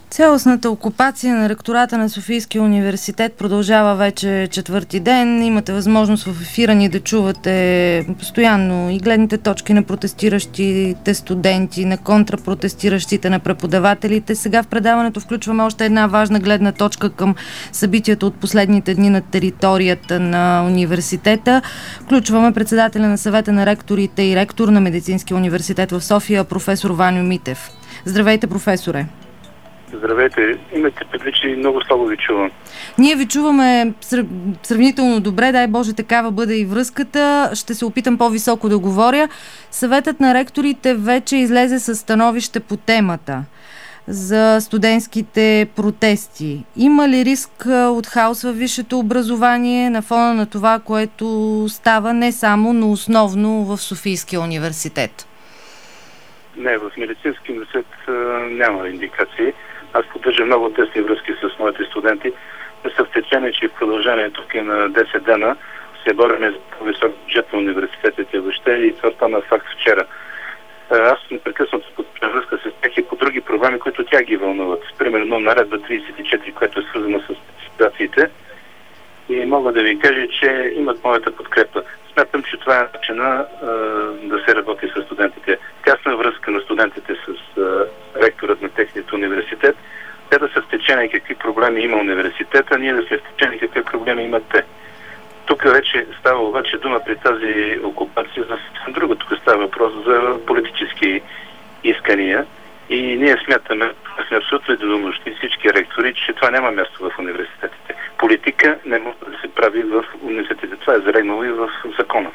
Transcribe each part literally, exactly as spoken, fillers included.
Цялостната окупация на ректората на Софийския университет продължава вече четвърти ден. Имате възможност в ефира ни да чувате постоянно и гледните точки на протестиращите студенти, на контрапротестиращите, на преподавателите. Сега в предаването включваме още една важна гледна точка към събитията от последните дни на територията на университета. Включваме председателя на съвета на ректорите и ректор на Медицинския университет в София, професор Ваньо Митев. Здравейте, професоре! Здравейте. Имате предвид, че много слабо ви чувам. Ние ви чуваме сравнително добре, дай Боже такава бъде и връзката. Ще се опитам по-високо да говоря. Съветът на ректорите вече излезе със становище по темата за студентските протести. Има ли риск от хаос във висшето образование на фона на това, което става не само, но основно в Софийския университет? Не, в Медицинския университет няма индикации. Аз поддържам много тесни връзки с моите студенти. Те са в течение, че в продължение тук е на десет дена се бориме за по-висок бюджет на университетите въобще и това стана факт вчера. Аз непрекъснато поддържам връзка с тях и по други проблеми, които тя ги вълнуват. Примерно наредба тридесет и четири, която е свързана с спецификациите. И мога да ви кажа, че имат моята подкрепа. Смятам, че това е начина а, да се работи с студентите. Тясна връзка на студентите с а, ректорът на техният университет. Те да са в течение какви проблеми има университета, ние да сме в течение какви проблеми имат те. Тук вече става обаче дума при тази окупация за друго. Тук става въпрос за политически искания. И ние смятаме, сме абсолютно единодушни всички ректори, че това няма място в университетите. Политика не може да се прави в университетите. Това е залегнало и в закона.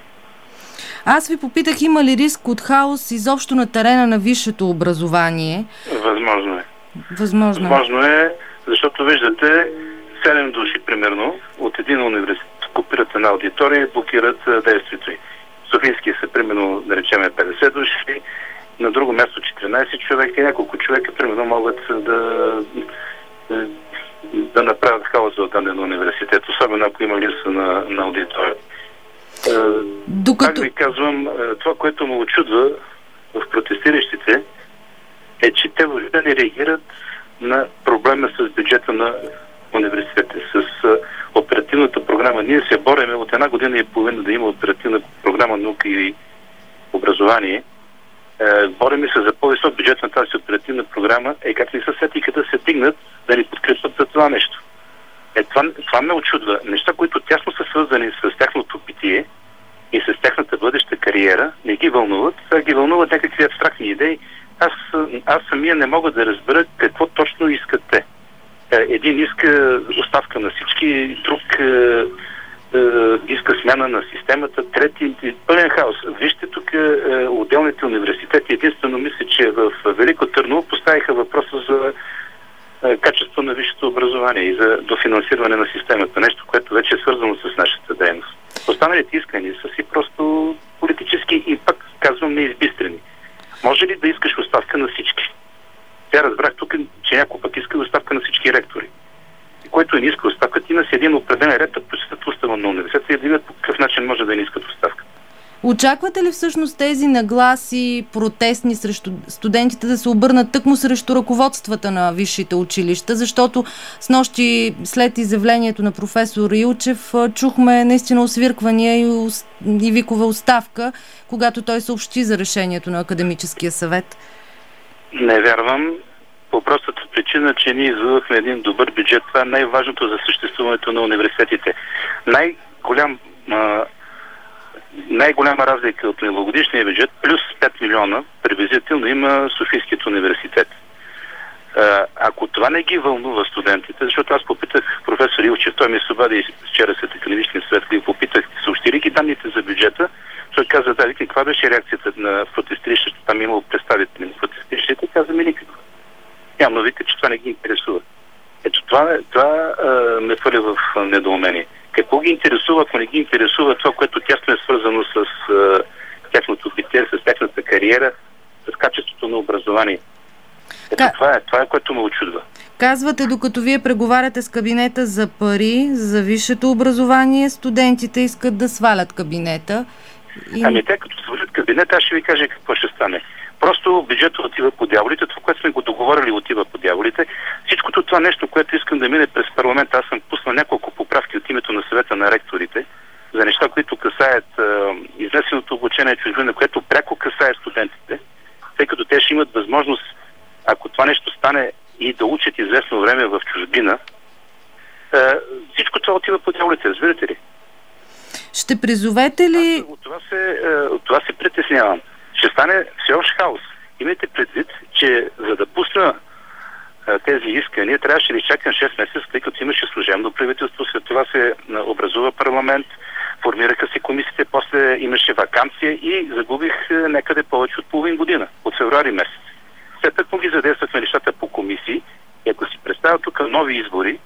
Аз ви попитах, има ли риск от хаос изобщо на терена на висшето образование? Възможно е. Възможно, Възможно е, защото виждате седем души, примерно, от един университет копират една аудитория и блокират действието й. Софийския са, примерно, да речем, петдесет души, на друго място четиринайсет човека и няколко човека, примерно, могат да, да, да направят хаос в даден университет, особено ако има липса на, на аудитория. Докато... Как ви казвам, това, което ме очудва в протестиращите, е, че те въобще не реагират на проблема с бюджета на университета, с оперативната програма. Ние се бориме от една година и половина да има оперативна програма наука и образование. Е, бориме се за по-висок бюджет на тази оперативна програма, е как ли са сетика да се дигнат да ни подкрепят за това нещо. Е, това, това ме очудва. Неща, които тясно са свързани с тяхното питие и с тяхната бъдеща кариера, не ги вълнуват. Сега ги вълнуват някакви абстрактни идеи. Аз, аз самия не мога да разбера какво точно искат те. Един иска оставка на всички, друг е, е, иска смяна на системата, трети пълен хаос. Вижте тук е, отделните университети. Единствено мисля, че в Велико Търново поставиха въпроса за е, качество на висшето образование и за дофинансиране на системата. Нещо, което вече е свързано с нашата дейност. Останалите искания са си просто политически и пак казвам неизбистрени. Може ли да искаш оставка на всички? Тя разбрах тук, че някой пък иска оставка на всички ректори. И който не иска оставка, има си един определен ред да прочитат устава на университета и да видят по какъв начин може да не искат оставка. Очаквате ли всъщност тези нагласи протестни срещу студентите да се обърнат тъкмо срещу ръководствата на висшите училища? Защото снощи след изявлението на професор Илчев чухме наистина освирквания и, и викова оставка, когато той съобщи за решението на академическия съвет. Не вярвам. По простата причина, че ние изведохме един добър бюджет. Това е най-важното за съществуването на университетите. Най-голям, а, най-голяма разлика от миналогодишния бюджет, плюс пет милиона, приблизително има Софийският университет. А, ако това не ги вълнува студентите, защото аз попитах професор Илчев, той ми се обади вчера след академичния съвет, и попитах, съобщили ги данните за бюджета. Той каза, да, вики, каква беше реакцията на протестиращите? Там имало представители на протестиращите. Каза ми никаква. Явно вика, че това не ги интересува. Ето това, това а, ме хвърля в недоумение. Какво ги интересува, ако не ги интересува това, което тясно е свързано с а, тяхното битие, с тяхната кариера, с качеството на образование? Ето Ка... това е, това е, което ме очудва. Казвате, докато вие преговаряте с кабинета за пари, за висшето образование, студентите искат да свалят кабинета. И... Ами те като свалят кабинета, аз ще ви кажа какво ще стане. Просто бюджетът отива по дяволите, това, което сме го договорили, отива по дяволите. това нещо, което искам да мине през парламент. Аз съм пуснал няколко поправки от името на съвета на ректорите за неща, които касаят а, изнесеното обучение в чужбина, което пряко касае студентите, тъй като те ще имат възможност, ако това нещо стане и да учат известно време в чужбина, а, всичко това отива по дяволите, разбирате ли? Ще призовете ли... Аз от това се, от това се притеснявам. Ще стане всеобщ хаос. Имайте предвид, че за да пусна тези искания, трябваше да изчакам шест месеца, тъй като имаше служебно правителство, след това се образува парламент, формираха се комисиите, после имаше ваканция и загубих някъде повече от половин година, от февруари месец. След като ги задействахме нещата по комисии, и ако си представя тук нови избори,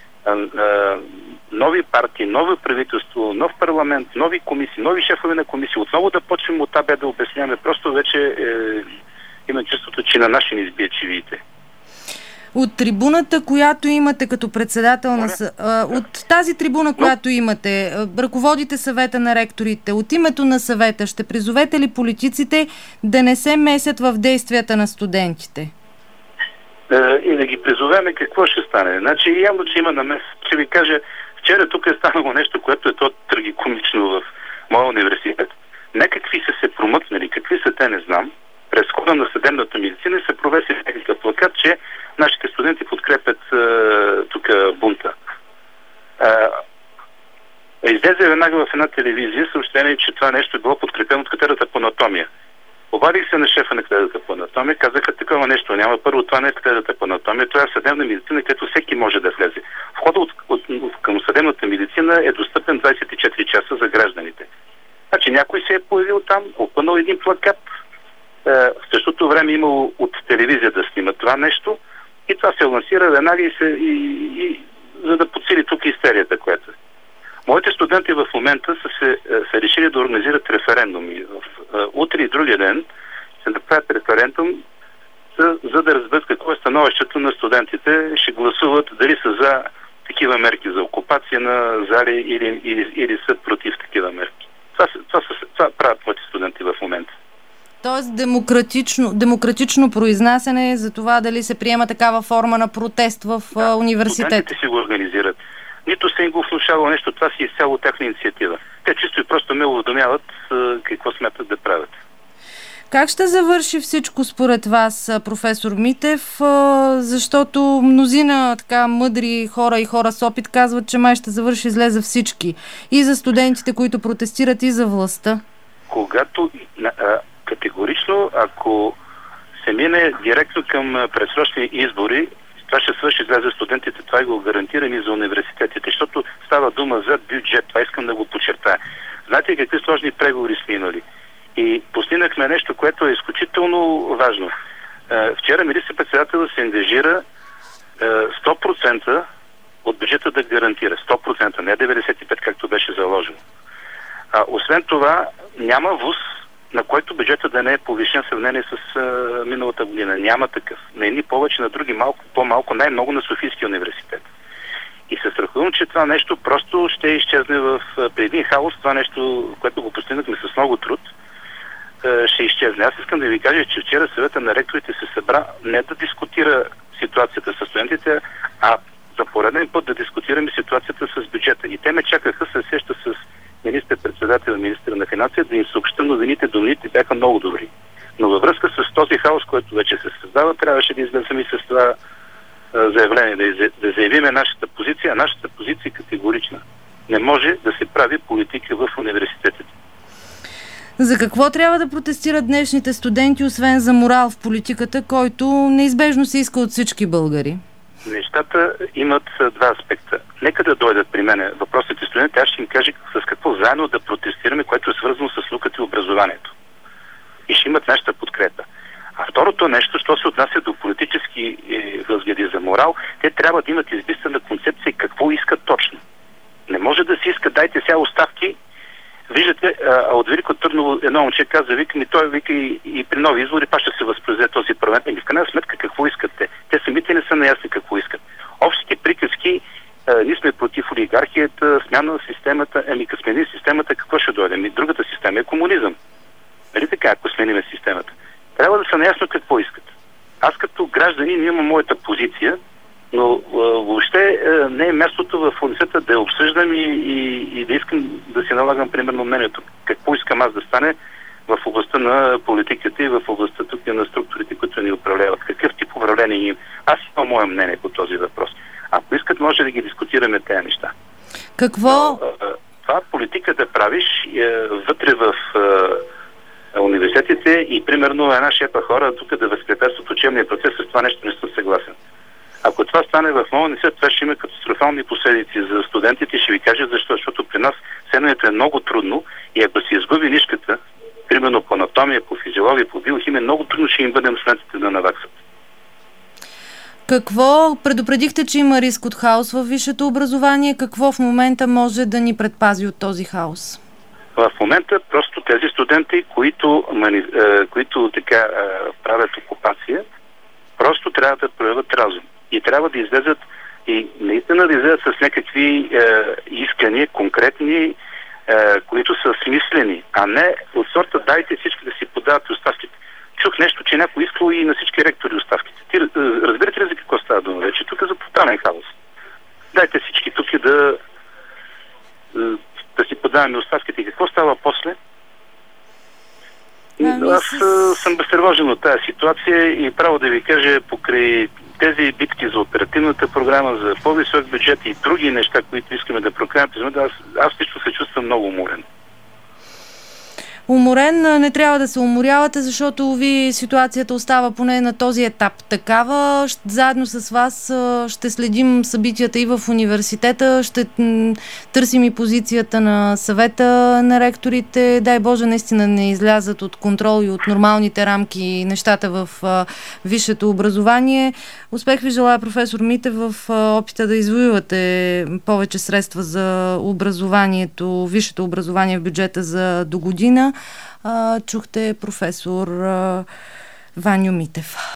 нови партии, ново правителство, нов парламент, нови комисии, нови шефове на комисии, отново да почнем от АБ да обясняваме, просто вече е, има чувството, че на наши не избие чивиите. От трибуната, която имате като председател на... Да. От тази трибуна, която имате, ръководите съвета на ректорите, от името на съвета, ще призовете ли политиците да не се месят в действията на студентите? И да ги призовеме, какво ще стане? Значи явно, че има намес. Ще ви кажа, вчера тук е станало нещо, което е то трагикомично в моя университет. Някакви са се промъкнали, какви са те не знам. През хода на съдебната медицина се провеси някакъв плакат, че нашите студенти подкрепят тук бунта. А, излезе веднага в една телевизия съобщение, че това нещо е било подкрепено от катедрата по анатомия. Обадих се на шефа на катедрата по анатомия, казаха, такова нещо няма. Първо, това не е катедрата по анатомия, това е съдебна медицина, където всеки може да влезе. Входът от, от, от, към съдебната медицина е достъпен двадесет и четири часа за гражданите. Значи някой се е появил там, опънал един плакат. Е, в същото време имало от телевизия да снимат това нещо и това се лансира веднага и се, и, и, за да подсили тук истерията, която е. Моите студенти в момента са, се, са решили да организират референдуми. Утре и другия ден ще направят референдум, за, за да разберат какво е становището на студентите. Ще гласуват дали са за такива мерки за окупация на зали или, или, или са против такива мерки. Това, това, това, това правят моите студенти в момента. Тоест демократично, демократично произнасяне за това дали се приема такава форма на протест в да, университета. Студентите си го организират. Нито се им го внушава нещо, това си е изцяло тяхна инициатива. Те чисто и просто ме уведомяват какво смятат да правят. Как ще завърши всичко според вас, професор Митев? Защото мнозина така мъдри хора и хора с опит казват, че май ще завърши зле за всички. И за студентите, които протестират, и за властта. Когато категорично, ако се мине директно към предсрочни избори, това ще свърши зле за студентите, това го гарантирам и за университетите, защото става дума за бюджет, това искам да го подчертая. Знаете какви сложни преговори сме имали? И постигнахме нещо, което е изключително важно. Вчера министър-председател се ангажира сто процента от бюджета да гарантира. сто процента, не деветдесет и пет процента, както беше заложено. А, освен това, няма вуз, на който бюджета да не е повишен в сравнение с а, миналата година. Няма такъв. На едни повече, на други малко, по-малко, най-много на Софийския университет. И се страхувам, че това нещо просто ще изчезне в при един хаос. Това нещо, което го постигнахме с много труд, а, ще изчезне. Аз искам да ви кажа, че вчера съвета на ректорите се събра не да дискутира ситуацията с студентите, а за пореден път да дискутираме ситуацията с бюджета. И те ме чакаха, се сеща с министър-председател и министър на финансите, да им съобща новините, новините бяха много добри. Но във връзка с този хаос, който вече се създава, трябваше да излезем и с това а, заявление, да, да заявиме нашата позиция, а нашата позиция е категорична. Не може да се прави политика в университетите. За какво трябва да протестират днешните студенти, освен за морал в политиката, който неизбежно се иска от всички българи? Нещата имат два аспекта. Нека да дойдат при мен въпросите студенти, аз ще им кажа с какво заедно да протестираме, което е свързано с науката и образованието. И ще имат нашата подкрепа. А второто нещо, що се отнася до политически е, възгледи за морал, те трябва да имат измислена концепция какво искат точно. Не може да си искат, дайте сега оставки. Виждате, а от Велико Търново едно момче каза, вика ми, той вика и, и при нови избори пак ще се възпроизведе този парламент. И в крайна сметка какво искат те? Те самите не са наясни какво искат. Общите приказки, а, ние сме против олигархията, смяна на системата, ами като смени системата, какво ще дойде? Ами другата система е комунизъм. Нали така, ако смениме системата? Трябва да са наясно какво искат. Аз като гражданин имам моята позиция, но в университета да я обсъждам и, и, и да искам да си налагам примерно мнението. Какво искам аз да стане в областта на политиката и в областта тук на структурите, които ни управляват. Какъв тип управление им? Аз имам мое мнение по този въпрос. Ако искат, може да ги дискутираме тези неща. Какво? Но, това политика да правиш е, вътре в е, университетите и примерно една шепа хора тук да възпрепятстват учебния процес, с това нещо не съм съгласен. Ако това стане в моят университет, това ще има катастрофални последици за студентите. Ще ви кажа защо, защото при нас седенето е много трудно и ако се изгуби нишката, примерно по анатомия, по физиология, по биохимия, много трудно ще им бъдем студентите да наваксат. Какво предупредихте, че има риск от хаос във висшето образование? Какво в момента може да ни предпази от този хаос? В момента просто тези студенти, които, които така правят окупация, просто трябва да проявят разум. И трябва да излезат и наистина да излезат с някакви е, искания, конкретни, е, които са смислени, а не от сорта дайте всички да си подават оставките. Чух нещо, че някой искал и на всички ректори оставките. Ти разбирате ли за какво става дума вече? Тук е за тотален хаос. Дайте всички тук да, да си подаваме оставките. И какво става после? Ами Аз с... съм безтревожен от тази ситуация и право да ви кажа, покрай тези битки за оперативната програма, за по-висок бюджет и други неща, които искаме да прокараме, аз, аз лично се чувствам много уморен. Уморен, не трябва да се уморявате, защото ви ситуацията остава поне на този етап такава. Заедно с вас ще следим събитията и в университета, ще търсим и позицията на съвета на ректорите. Дай Боже, наистина не излязат от контрол и от нормалните рамки нещата в висшето образование. Успех ви желая, професор Митев, в опита да извоювате повече средства за образованието, висшето образование в бюджета за до година. Чухте професор Ваньо Митев.